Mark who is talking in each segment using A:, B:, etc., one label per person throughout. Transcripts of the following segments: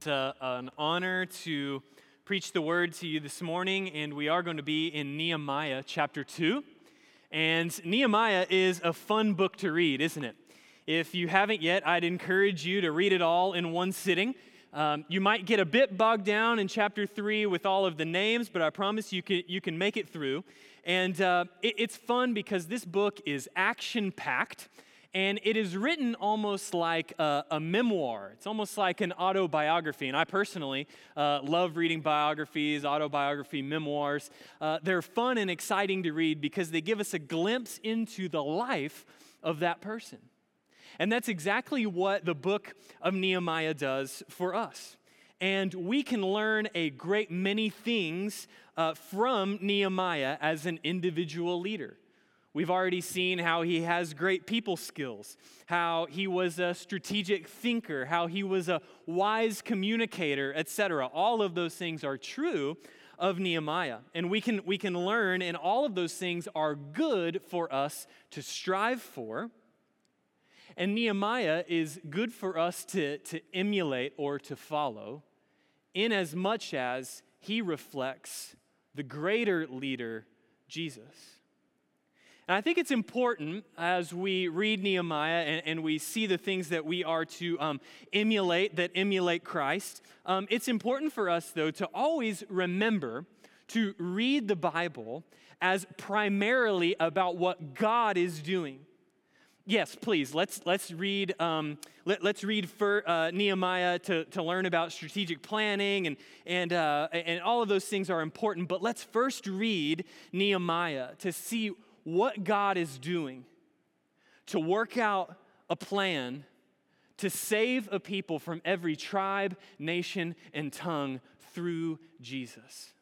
A: It's an honor to preach the word to you this morning, and we are going to be in Nehemiah chapter 2. And Nehemiah is a fun book to read, isn't it? If you haven't yet, I'd encourage you to read it all in one sitting. You might get a bit bogged down in chapter 3 with all of the names, but I promise you can make it through. And it's fun because this book is action-packed. And it is written almost like a memoir. It's almost like an autobiography. And I personally love reading biographies, autobiography, memoirs. They're fun and exciting to read because they give us a glimpse into the life of that person. And that's exactly what the book of Nehemiah does for us. And we can learn a great many things from Nehemiah as an individual leader. We've already seen how he has great people skills, how he was a strategic thinker, how he was a wise communicator, etc. All of those things are true of Nehemiah. And we can learn, and all of those things are good for us to strive for. And Nehemiah is good for us to emulate or to follow, in as much as he reflects the greater leader, Jesus. And I think it's important as we read Nehemiah and we see the things that we are to emulate Christ. It's important for us, though, to always remember to read the Bible as primarily about what God is doing. Yes, please. Let's read. Let's read for Nehemiah to learn about strategic planning and all of those things are important. But let's first read Nehemiah to see what God is doing to work out a plan to save a people from every tribe, nation, and tongue through Jesus.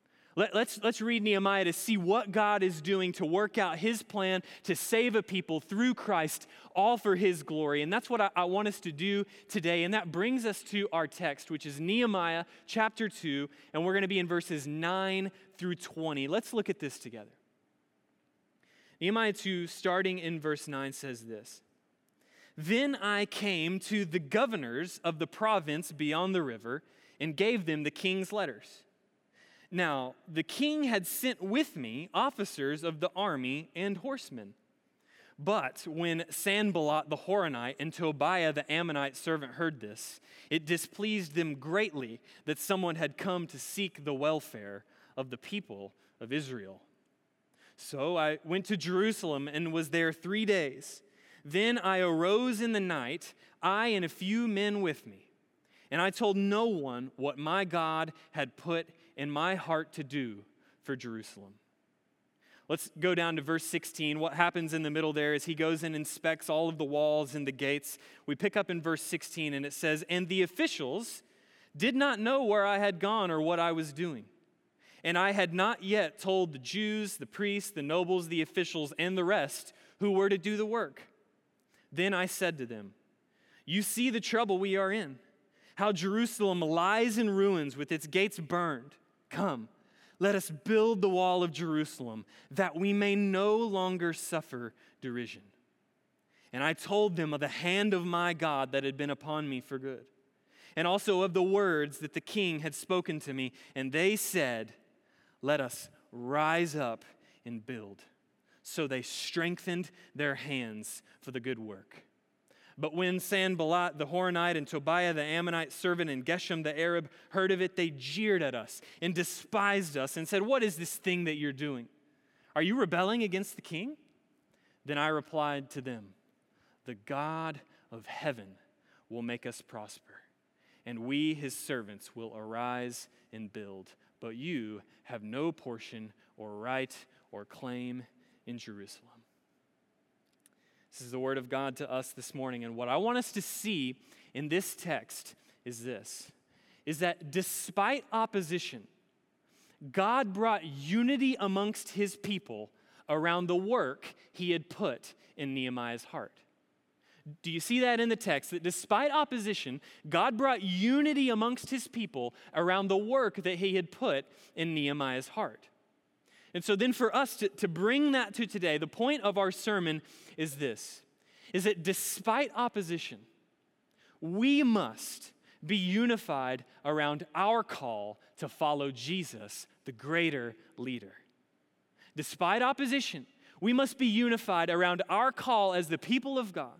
A: Let's read Nehemiah to see what God is doing to work out his plan to save a people through Christ, all for his glory. And that's what I want us to do today. And that brings us to our text, which is Nehemiah chapter 2, and we're going to be in verses 9 through 20. Let's look at this together. Nehemiah 2, starting in verse 9, says this: "Then I came to the governors of the province beyond the river and gave them the king's letters. Now, the king had sent with me officers of the army and horsemen. But when Sanballat the Horonite and Tobiah the Ammonite servant heard this, it displeased them greatly that someone had come to seek the welfare of the people of Israel. So I went to Jerusalem and was there 3 days. Then I arose in the night, I and a few men with me. And I told no one what my God had put in my heart to do for Jerusalem." Let's go down to verse 16. What happens in the middle there is he goes and inspects all of the walls and the gates. We pick up in verse 16 and it says, "And the officials did not know where I had gone or what I was doing. And I had not yet told the Jews, the priests, the nobles, the officials, and the rest who were to do the work. Then I said to them, 'You see the trouble we are in, how Jerusalem lies in ruins with its gates burned. Come, let us build the wall of Jerusalem, that we may no longer suffer derision.' And I told them of the hand of my God that had been upon me for good, and also of the words that the king had spoken to me. And they said, 'Let us rise up and build.' So they strengthened their hands for the good work. But when Sanballat the Horonite and Tobiah the Ammonite servant and Geshem the Arab heard of it, they jeered at us and despised us and said, 'What is this thing that you're doing? Are you rebelling against the king?' Then I replied to them, 'The God of heaven will make us prosper, and we, his servants, will arise and build. But you have no portion or right or claim in Jerusalem.'" This is the word of God to us this morning. And what I want us to see in this text is this, is that despite opposition, God brought unity amongst his people around the work he had put in Nehemiah's heart. Do you see that in the text? That despite opposition, God brought unity amongst his people around the work that he had put in Nehemiah's heart. And so then for us to bring that to today, the point of our sermon is this, is that despite opposition, we must be unified around our call to follow Jesus, the greater leader. Despite opposition, we must be unified around our call as the people of God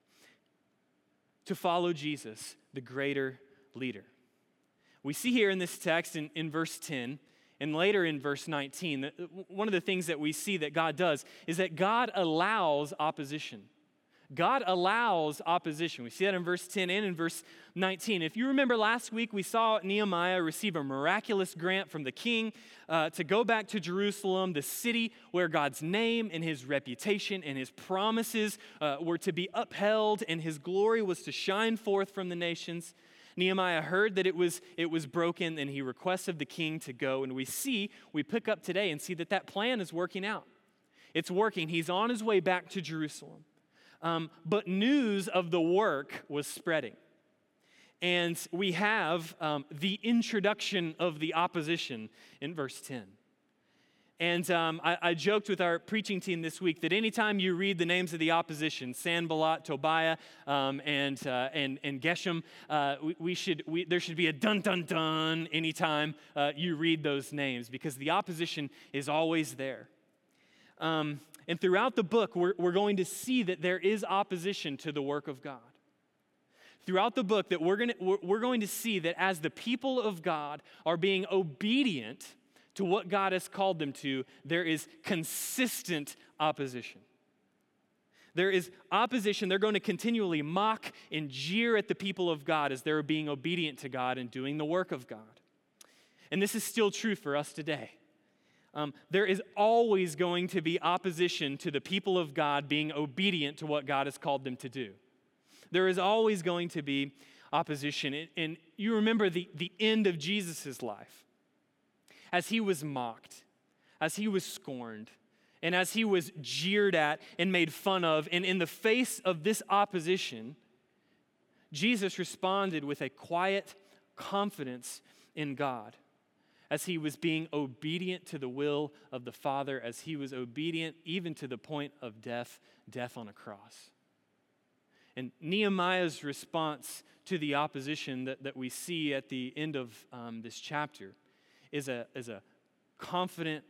A: to follow Jesus, the greater leader. We see here in this text in verse 10 and later in verse 19, that one of the things that we see that God does is that God allows opposition. God allows opposition. We see that in verse 10 and in verse 19. If you remember last week, we saw Nehemiah receive a miraculous grant from the king to go back to Jerusalem, the city where God's name and his reputation and his promises were to be upheld and his glory was to shine forth from the nations. Nehemiah heard that it was broken, and he requested the king to go. And we pick up today and see that plan is working out. It's working. He's on his way back to Jerusalem. But news of the work was spreading. And we have the introduction of the opposition in verse 10. And I joked with our preaching team this week that anytime you read the names of the opposition, Sanballat, Tobiah, and Geshem, there should be a dun-dun-dun anytime you read those names, because the opposition is always there. And throughout the book, we're going to see that there is opposition to the work of God. Throughout the book, that we're going to see that as the people of God are being obedient to what God has called them to, there is consistent opposition. There is opposition. They're going to continually mock and jeer at the people of God as they're being obedient to God and doing the work of God. And this is still true for us today. There is always going to be opposition to the people of God being obedient to what God has called them to do. There is always going to be opposition. And you remember the end of Jesus' life. As he was mocked, as he was scorned, and as he was jeered at and made fun of, and in the face of this opposition, Jesus responded with a quiet confidence in God. As he was being obedient to the will of the Father, as he was obedient even to the point of death on a cross. And Nehemiah's response to the opposition that we see at the end of this chapter is a confident,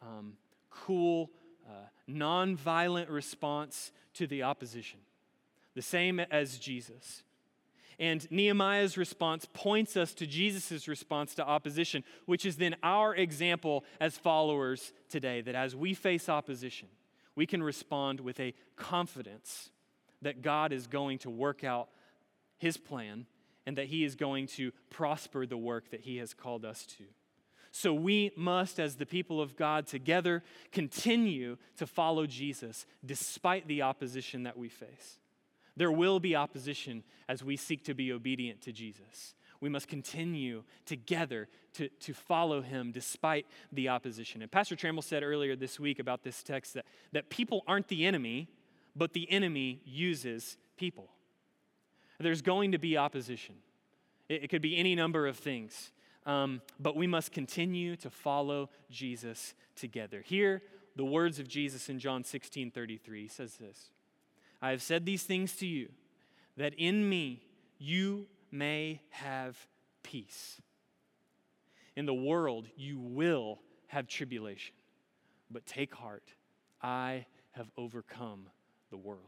A: cool, nonviolent response to the opposition, the same as Jesus. And Nehemiah's response points us to Jesus' response to opposition, which is then our example as followers today, that as we face opposition, we can respond with a confidence that God is going to work out his plan and that he is going to prosper the work that he has called us to. So we must, as the people of God together, continue to follow Jesus despite the opposition that we face. There will be opposition as we seek to be obedient to Jesus. We must continue together to follow him despite the opposition. And Pastor Trammell said earlier this week about this text that people aren't the enemy, but the enemy uses people. There's going to be opposition. It could be any number of things. But we must continue to follow Jesus together. Hear the words of Jesus in John 16:33. He says this: I have said these things to you, that in me you may have peace. In the world you will have tribulation, but take heart, I have overcome the world.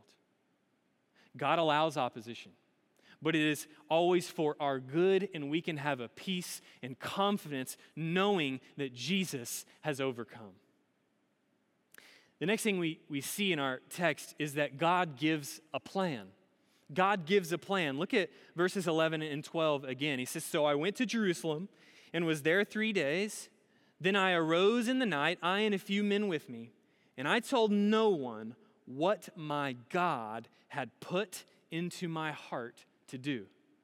A: God allows opposition, but it is always for our good, and we can have a peace and confidence knowing that Jesus has overcome. The next thing we see in our text is that God gives a plan. God gives a plan. Look at verses 11 and 12 again. He says, so I went to Jerusalem and was there 3 days. Then I arose in the night, I and a few men with me, and I told no one what my God had put into my heart to do.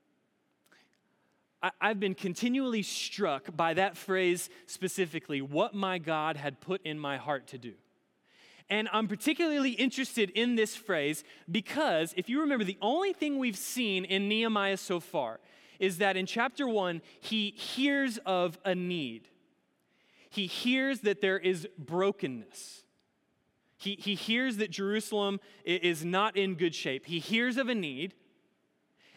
A: I've been continually struck by that phrase specifically, what my God had put in my heart to do. And I'm particularly interested in this phrase because if you remember, the only thing we've seen in Nehemiah so far is that in chapter 1, he hears of a need. He hears that there is brokenness. He hears that Jerusalem is not in good shape. He hears of a need,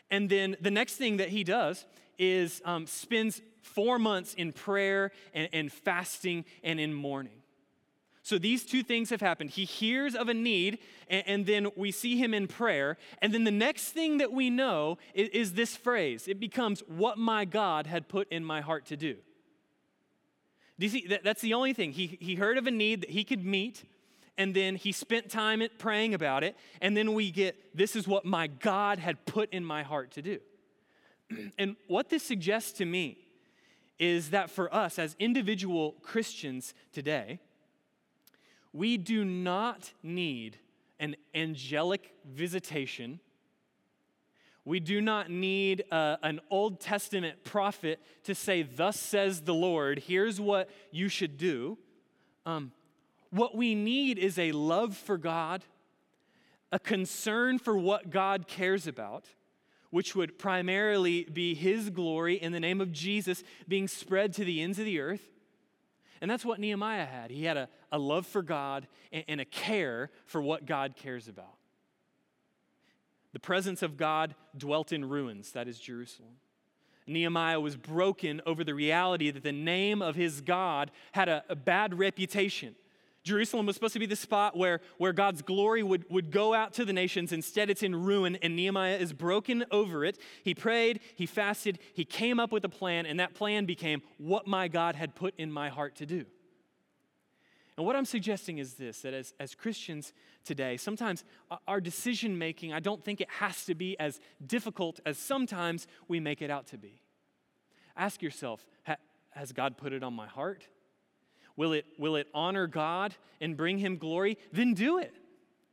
A: And then the next thing that he does is spends 4 months in prayer and fasting and in mourning. So these two things have happened. He hears of a need, and then we see him in prayer. And then the next thing that we know is this phrase. It becomes what my God had put in my heart to do. Do you see? That's the only thing. He heard of a need that he could meet, and then he spent time praying about it. And then we get, this is what my God had put in my heart to do. And what this suggests to me is that for us as individual Christians today, we do not need an angelic visitation. We do not need an Old Testament prophet to say, thus says the Lord, here's what you should do. What we need is a love for God, a concern for what God cares about, which would primarily be his glory in the name of Jesus being spread to the ends of the earth. And that's what Nehemiah had. He had a love for God and a care for what God cares about. The presence of God dwelt in ruins, that is Jerusalem. Nehemiah was broken over the reality that the name of his God had a bad reputation. Jerusalem was supposed to be the spot where God's glory would go out to the nations. Instead, it's in ruin, and Nehemiah is broken over it. He prayed, he fasted, he came up with a plan, and that plan became what my God had put in my heart to do. And what I'm suggesting is this, that as Christians today, sometimes our decision-making, I don't think it has to be as difficult as sometimes we make it out to be. Ask yourself, has God put it on my heart? Will it honor God and bring him glory? Then do it.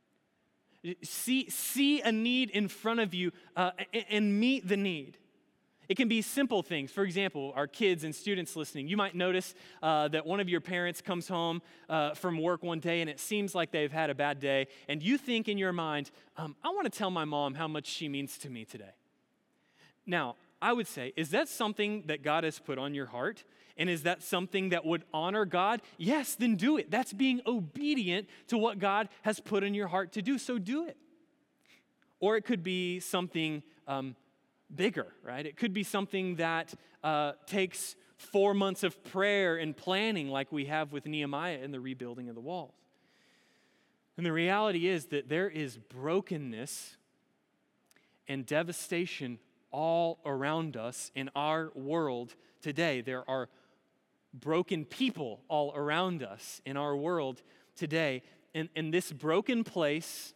A: See a need in front of you and meet the need. It can be simple things. For example, our kids and students listening, you might notice that one of your parents comes home from work one day and it seems like they've had a bad day, and you think in your mind, I want to tell my mom how much she means to me today. Now, I would say, is that something that God has put on your heart? And is that something that would honor God? Yes, then do it. That's being obedient to what God has put in your heart to do, so do it. Or it could be something bigger, right? It could be something that takes 4 months of prayer and planning like we have with Nehemiah in the rebuilding of the walls. And the reality is that there is brokenness and devastation all around us in our world today. There are broken people all around us in our world today. And in this broken place,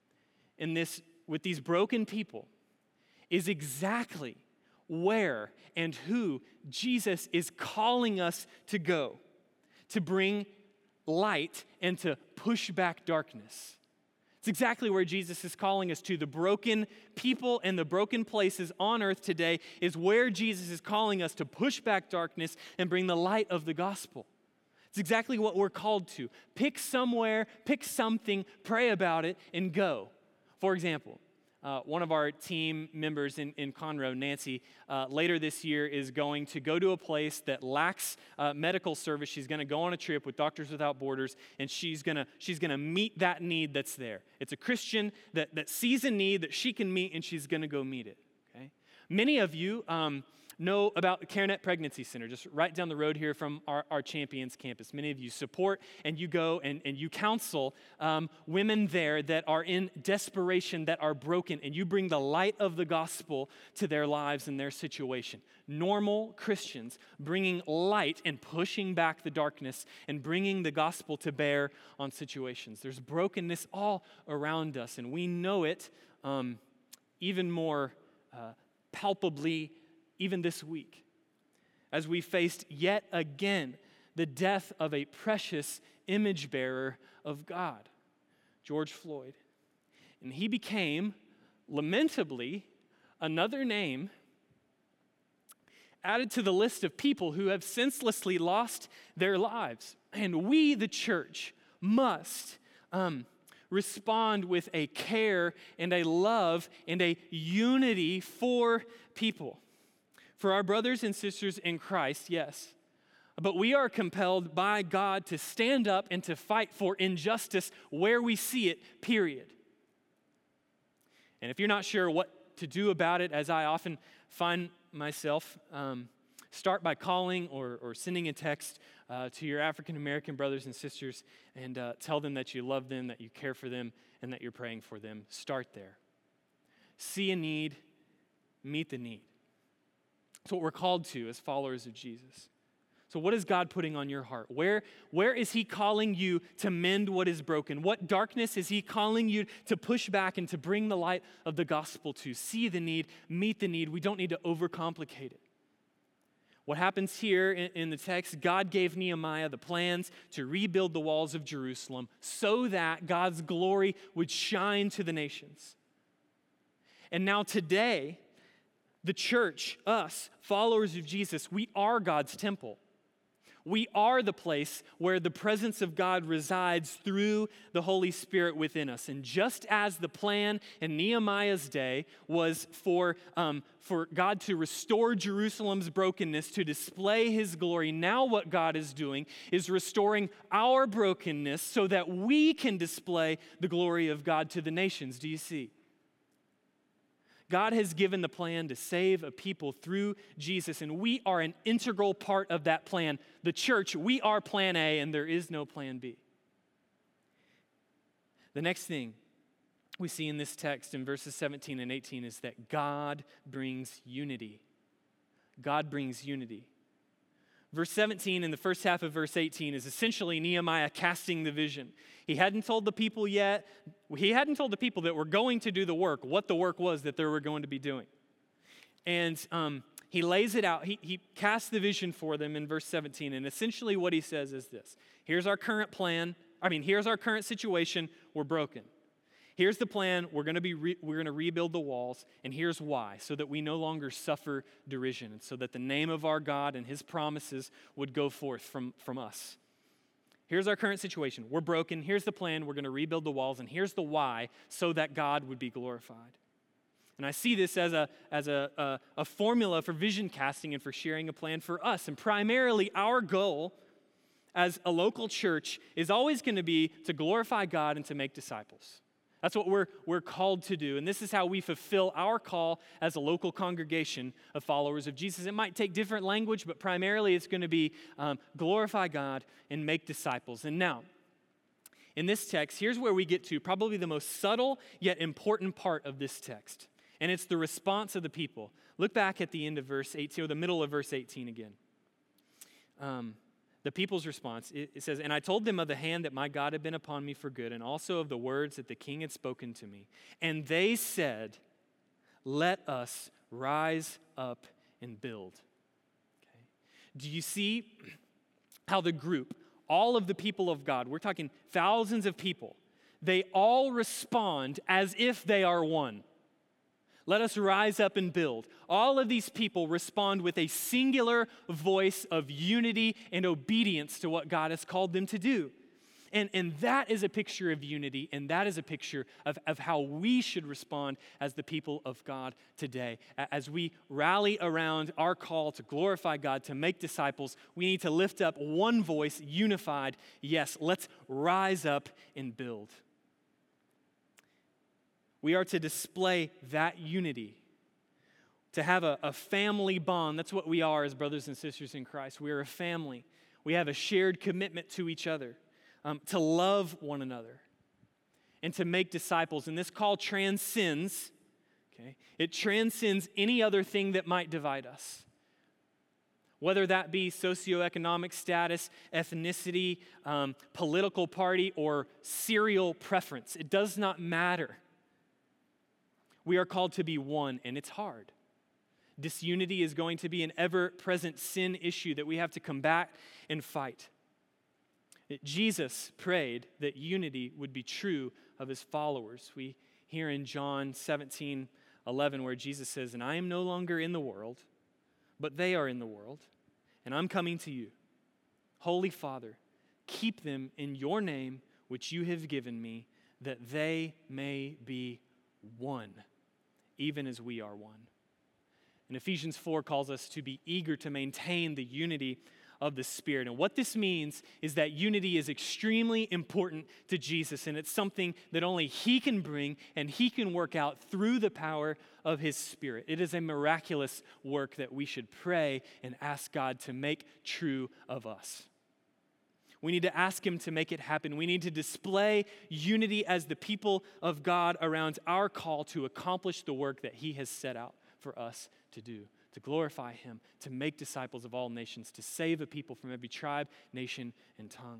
A: with these broken people, is exactly where and who Jesus is calling us to go, to bring light and to push back darkness. It's exactly where Jesus is calling us to. The broken people and the broken places on earth today is where Jesus is calling us to push back darkness and bring the light of the gospel. It's exactly what we're called to. Pick somewhere, pick something, pray about it, and go. For example, one of our team members in Conroe, Nancy, later this year is going to go to a place that lacks medical service. She's going to go on a trip with Doctors Without Borders, and she's going to meet that need that's there. It's a Christian that sees a need that she can meet, and she's going to go meet it. Okay? Many of you know about the CareNet Pregnancy Center, just right down the road here from our Champions campus. Many of you support and you go and you counsel women there that are in desperation, that are broken, and you bring the light of the gospel to their lives and their situation. Normal Christians bringing light and pushing back the darkness and bringing the gospel to bear on situations. There's brokenness all around us, and we know it even more palpably even this week, as we faced yet again the death of a precious image bearer of God, George Floyd. And he became, lamentably, another name added to the list of people who have senselessly lost their lives. And we, the church, must respond with a care and a love and a unity for people. For our brothers and sisters in Christ, yes. But we are compelled by God to stand up and to fight for injustice where we see it, period. And if you're not sure what to do about it, as I often find myself, start by calling or sending a text to your African American brothers and sisters and tell them that you love them, that you care for them, and that you're praying for them. Start there. See a need, meet the need. That's what we're called to as followers of Jesus. So what is God putting on your heart? Where is he calling you to mend what is broken? What darkness is he calling you to push back and to bring the light of the gospel to? See the need, meet the need. We don't need to overcomplicate it. What happens here in the text, God gave Nehemiah the plans to rebuild the walls of Jerusalem so that God's glory would shine to the nations. And now today, the church, us, followers of Jesus, we are God's temple. We are the place where the presence of God resides through the Holy Spirit within us. And just as the plan in Nehemiah's day was for God to restore Jerusalem's brokenness, to display his glory, now what God is doing is restoring our brokenness so that we can display the glory of God to the nations. Do you see? God has given the plan to save a people through Jesus, and we are an integral part of that plan. The church, we are plan A, and there is no plan B. The next thing we see in this text in verses 17 and 18 is that God brings unity. God brings unity. Verse 17 and the first half of verse 18 is essentially Nehemiah casting the vision. He hadn't told the people yet. He hadn't told the people that were going to do the work, what the work was that they were going to be doing. And he lays it out. He casts the vision for them in verse 17. And essentially what he says is this. Here's our current plan. Here's our current situation. We're broken. Here's the plan. We're going to rebuild the walls, and here's why: so that we no longer suffer derision, and so that the name of our God and his promises would go forth from us. Here's our current situation. We're broken. Here's the plan. We're going to rebuild the walls, and here's the why: so that God would be glorified. And I see this as a formula for vision casting and for sharing a plan for us. And primarily, our goal as a local church is always going to be to glorify God and to make disciples. That's what we're called to do. And this is how we fulfill our call as a local congregation of followers of Jesus. It might take different language, but primarily it's going to be glorify God and make disciples. And now, in this text, here's where we get to probably the most subtle yet important part of this text. And it's the response of the people. Look back at the end of verse 18, or the middle of verse 18 again. The people's response, it says, "And I told them of the hand that my God had been upon me for good, and also of the words that the king had spoken to me. And they said, 'Let us rise up and build.'" Okay. Do you see how the group, all of the people of God, we're talking thousands of people, they all respond as if they are one. Let us rise up and build. All of these people respond with a singular voice of unity and obedience to what God has called them to do. And that is a picture of unity, and that is a picture of how we should respond as the people of God today. As we rally around our call to glorify God, to make disciples, we need to lift up one voice, unified. Yes, let's rise up and build. We are to display that unity, to have a family bond. That's what we are as brothers and sisters in Christ. We are a family. We have a shared commitment to each other, to love one another, and to make disciples. And this call transcends, okay? It transcends any other thing that might divide us. Whether that be socioeconomic status, ethnicity, political party, or serial preference. It does not matter. We are called to be one, and it's hard. Disunity is going to be an ever-present sin issue that we have to combat and fight. Jesus prayed that unity would be true of his followers. We hear in John 17:11 where Jesus says, "And I am no longer in the world, but they are in the world, and I'm coming to you. Holy Father, keep them in your name, which you have given me, that they may be one, even as we are one." And Ephesians 4 calls us to be eager to maintain the unity of the Spirit. And what this means is that unity is extremely important to Jesus, and it's something that only He can bring and He can work out through the power of His Spirit. It is a miraculous work that we should pray and ask God to make true of us. We need to ask Him to make it happen. We need to display unity as the people of God around our call to accomplish the work that He has set out for us to do, to glorify Him, to make disciples of all nations, to save a people from every tribe, nation, and tongue.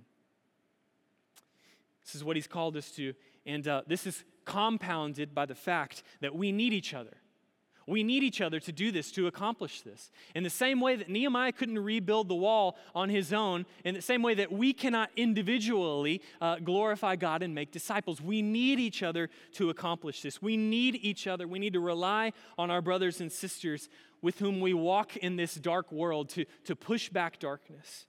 A: This is what He's called us to, and this is compounded by the fact that we need each other. We need each other to do this, to accomplish this. In the same way that Nehemiah couldn't rebuild the wall on his own, in the same way that we cannot individually glorify God and make disciples, we need each other to accomplish this. We need each other. We need to rely on our brothers and sisters with whom we walk in this dark world to push back darkness.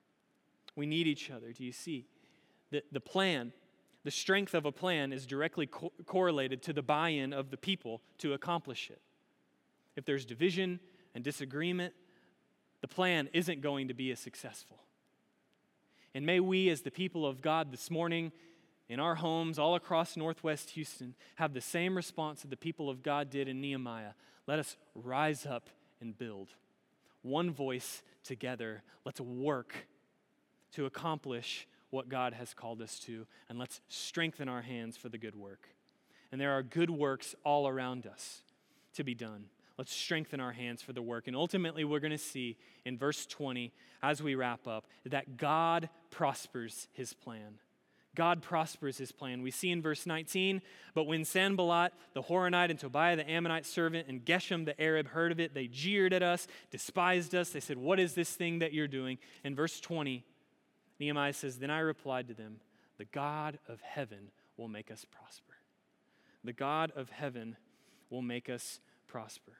A: We need each other. Do you see? The plan, the strength of a plan is directly correlated to the buy-in of the people to accomplish it. If there's division and disagreement, the plan isn't going to be as successful. And may we, as the people of God this morning, in our homes all across Northwest Houston, have the same response that the people of God did in Nehemiah. Let us rise up and build. One voice together. Let's work to accomplish what God has called us to, and let's strengthen our hands for the good work. And there are good works all around us to be done. Let's strengthen our hands for the work. And ultimately, we're going to see in verse 20, as we wrap up, that God prospers His plan. God prospers His plan. We see in verse 19, but when Sanballat, the Horonite, and Tobiah, the Ammonite servant, and Geshem, the Arab, heard of it, they jeered at us, despised us. They said, what is this thing that you're doing? In verse 20, Nehemiah says, then I replied to them, the God of heaven will make us prosper. The God of heaven will make us prosper.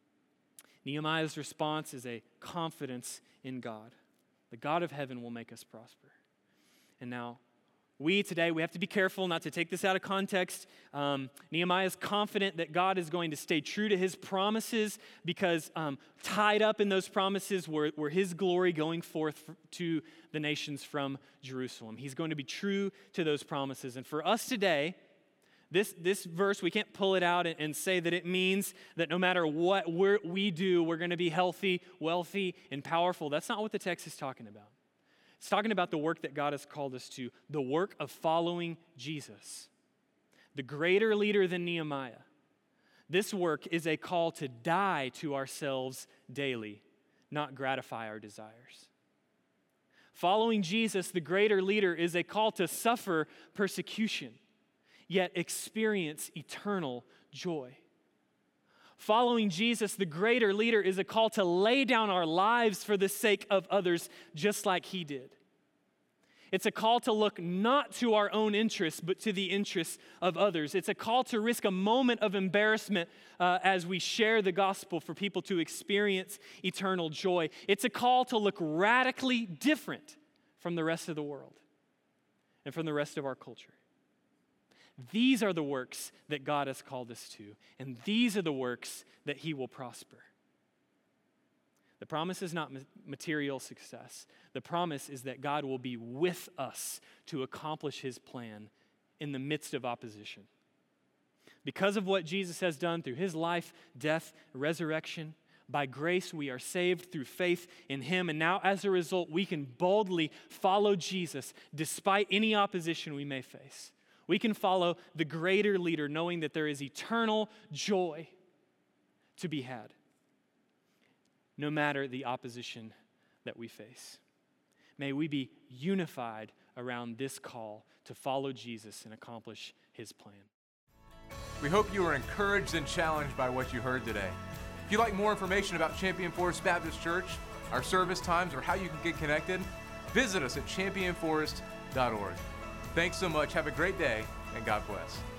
A: Nehemiah's response is a confidence in God. The God of heaven will make us prosper. And now, we have to be careful not to take this out of context. Nehemiah is confident that God is going to stay true to His promises because tied up in those promises were His glory going forth to the nations from Jerusalem. He's going to be true to those promises. And for us today, this verse, we can't pull it out and say that it means that no matter what we do, we're going to be healthy, wealthy, and powerful. That's not what the text is talking about. It's talking about the work that God has called us to, the work of following Jesus, the greater leader than Nehemiah. This work is a call to die to ourselves daily, not gratify our desires. Following Jesus, the greater leader, is a call to suffer persecution, yet experience eternal joy. Following Jesus, the greater leader, is a call to lay down our lives for the sake of others, just like He did. It's a call to look not to our own interests, but to the interests of others. It's a call to risk a moment of embarrassment as we share the gospel for people to experience eternal joy. It's a call to look radically different from the rest of the world and from the rest of our culture. These are the works that God has called us to, and these are the works that He will prosper. The promise is not material success. The promise is that God will be with us to accomplish His plan in the midst of opposition. Because of what Jesus has done through His life, death, resurrection, by grace we are saved through faith in Him, and now as a result we can boldly follow Jesus despite any opposition we may face. We can follow the greater leader knowing that there is eternal joy to be had, no matter the opposition that we face. May we be unified around this call to follow Jesus and accomplish His plan.
B: We hope you were encouraged and challenged by what you heard today. If you'd like more information about Champion Forest Baptist Church, our service times, or how you can get connected, visit us at championforest.org. Thanks so much. Have a great day, and God bless.